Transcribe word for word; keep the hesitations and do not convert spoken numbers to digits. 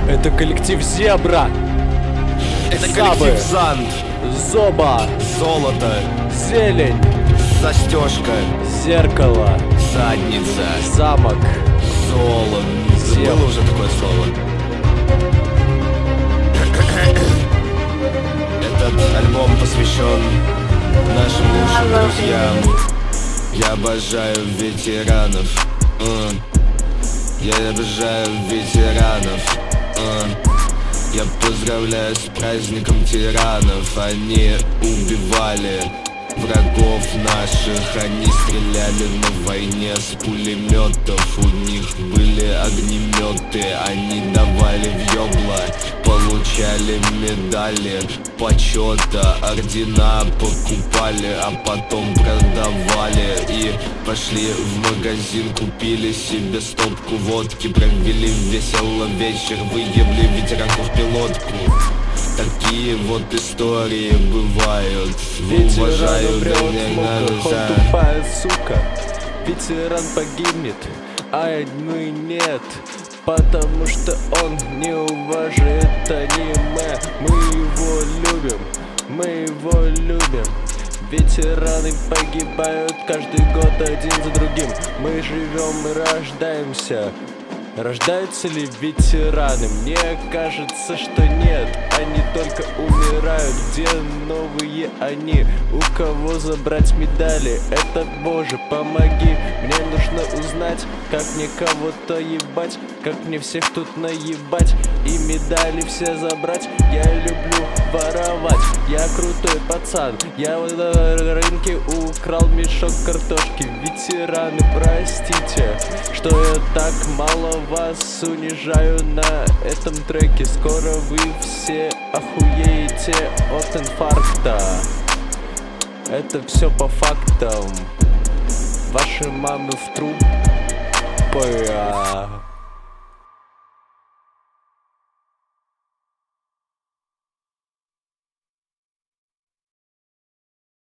Это коллектив Зебра. Это Сабы. коллектив Занд. Зоба. Золото. Зелень. Застежка. Зеркало. Задница. Замок. Золото. Зеб. Было уже такое слово. Этот альбом посвящен нашим лучшим друзьям. Я обожаю ветеранов. uh. Я обожаю ветеранов. uh. Я поздравляю с праздником тиранов. Они убивали врагов наших. Они стреляли на войне с пулеметов. У них были огнеметы. Они давали въебла, получали медали почета, ордена покупали, а потом продавали. И пошли в магазин, купили себе стопку водки, провели весело вечер, выебли ветеранку в пилотку. Такие вот истории бывают. Уважаю он тупая сука. Ветеран погибнет, а мы нет. Потому что он не уважает аниме. Мы его любим, мы его любим. Ветераны погибают каждый год один за другим. Мы живем и рождаемся. Рождаются ли ветераны? Мне кажется, что нет. Они только умирают. Где новые они? У кого забрать медали? Это, Боже, помоги. Мне нужно узнать, как мне кого-то ебать, как мне всех тут наебать и медали все забрать. Я люблю воровать. Я крутой пацан. Я на рынке украл мешок картошки. Ветераны, простите, что я так мало вас унижаю на этом треке. Скоро вы все охуеете от инфаркта. Это все по фактам. Ваши мамы в труб.